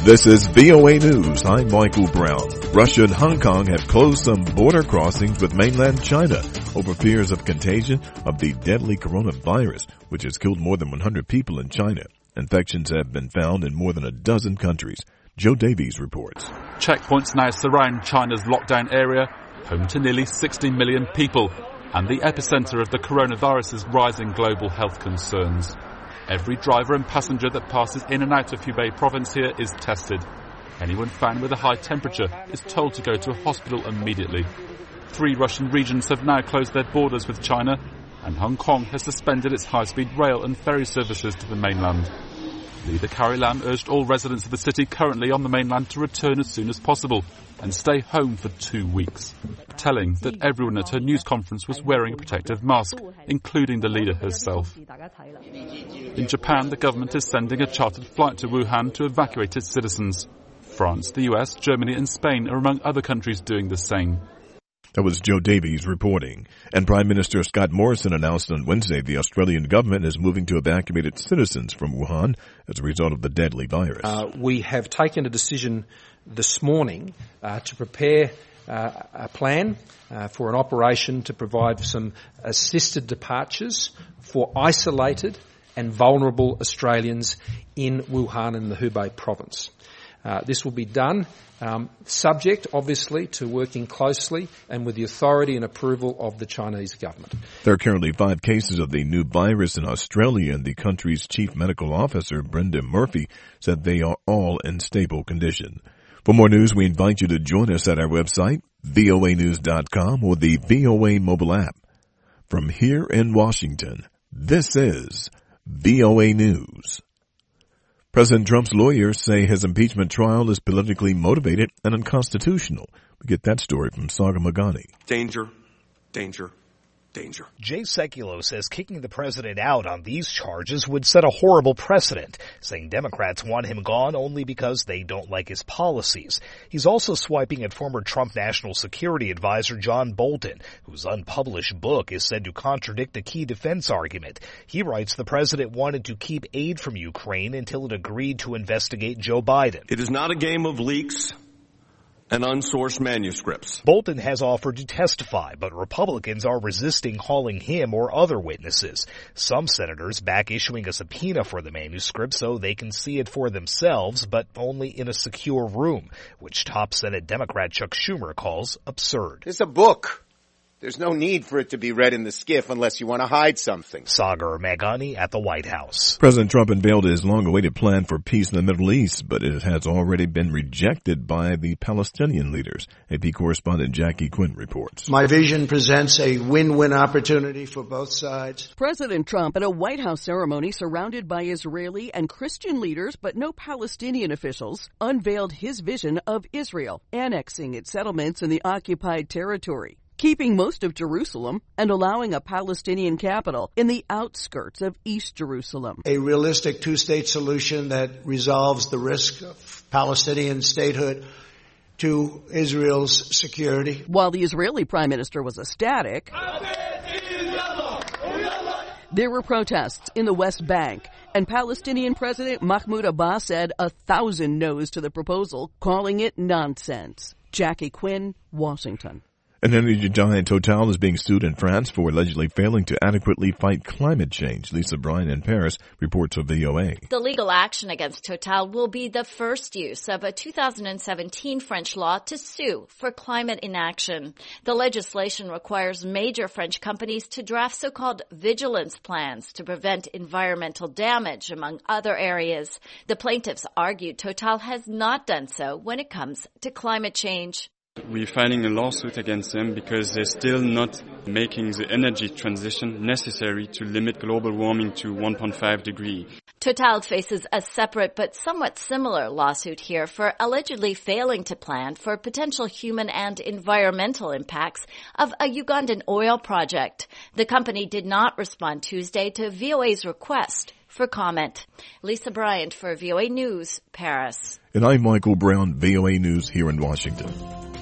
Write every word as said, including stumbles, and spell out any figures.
This is V O A News. I'm Michael Brown. Russia and Hong Kong have closed some border crossings with mainland China over fears of contagion of the deadly coronavirus, which has killed more than one hundred people in China. Infections have been found in more than a dozen countries. Joe Davies reports. Checkpoints now surround China's lockdown area, home to nearly sixty million people, and the epicenter of the coronavirus's rising global health concerns. Every driver and passenger that passes in and out of Hubei province here is tested. Anyone found with a high temperature is told to go to a hospital immediately. Three Russian regions have now closed their borders with China, and Hong Kong has suspended its high-speed rail and ferry services to the mainland. Leader Carrie Lam urged all residents of the city currently on the mainland to return as soon as possible and stay home for two weeks, telling that everyone at her news conference was wearing a protective mask, including the leader herself. In Japan, the government is sending a chartered flight to Wuhan to evacuate its citizens. France, the U S, Germany and Spain are among other countries doing the same. That was Joe Davies reporting. And Prime Minister Scott Morrison announced on Wednesday the Australian government is moving to evacuate its citizens from Wuhan as a result of the deadly virus. Uh, we have taken a decision this morning uh, to prepare uh, a plan uh, for an operation to provide some assisted departures for isolated and vulnerable Australians in Wuhan in the Hubei province. Uh, this will be done um, subject, obviously, to working closely and with the authority and approval of the Chinese government. There are currently five cases of the new virus in Australia, and the country's chief medical officer, Brenda Murphy, said they are all in stable condition. For more news, we invite you to join us at our website, V O A news dot com, or the V O A mobile app. From here in Washington, this is V O A News. President Trump's lawyers say his impeachment trial is politically motivated and unconstitutional. We get that story from Saga Magani. Danger, danger, danger. Jay Sekulow says kicking the president out on these charges would set a horrible precedent, saying Democrats want him gone only because they don't like his policies. He's also swiping at former Trump National Security Advisor John Bolton, whose unpublished book is said to contradict the key defense argument. He writes the president wanted to keep aid from Ukraine until it agreed to investigate Joe Biden. It is not a game of leaks and unsourced manuscripts. Bolton has offered to testify, but Republicans are resisting hauling him or other witnesses. Some senators back issuing a subpoena for the manuscript so they can see it for themselves, but only in a secure room, which top Senate Democrat Chuck Schumer calls absurd. It's a book. There's no need for it to be read in the skiff unless you want to hide something. Sagar Magani at the White House. President Trump unveiled his long-awaited plan for peace in the Middle East, but it has already been rejected by the Palestinian leaders. A P correspondent Jackie Quinn reports. My vision presents a win-win opportunity for both sides. President Trump at a White House ceremony surrounded by Israeli and Christian leaders, but no Palestinian officials, unveiled his vision of Israel annexing its settlements in the occupied territory, keeping most of Jerusalem and allowing a Palestinian capital in the outskirts of East Jerusalem. A realistic two-state solution that resolves the risk of Palestinian statehood to Israel's security. While the Israeli prime minister was ecstatic, there were protests in the West Bank, and Palestinian President Mahmoud Abbas said a thousand no's to the proposal, calling it nonsense. Jackie Quinn, Washington. An energy giant Total is being sued in France for allegedly failing to adequately fight climate change. Lisa Bryan in Paris reports of V O A. The legal action against Total will be the first use of a two thousand seventeen French law to sue for climate inaction. The legislation requires major French companies to draft so-called vigilance plans to prevent environmental damage, among other areas. The plaintiffs argued Total has not done so when it comes to climate change. We're filing a lawsuit against them because they're still not making the energy transition necessary to limit global warming to one point five degrees. Total faces a separate but somewhat similar lawsuit here for allegedly failing to plan for potential human and environmental impacts of a Ugandan oil project. The company did not respond Tuesday to V O A's request for comment. Lisa Bryant for V O A News, Paris. And I'm Michael Brown, V O A News here in Washington.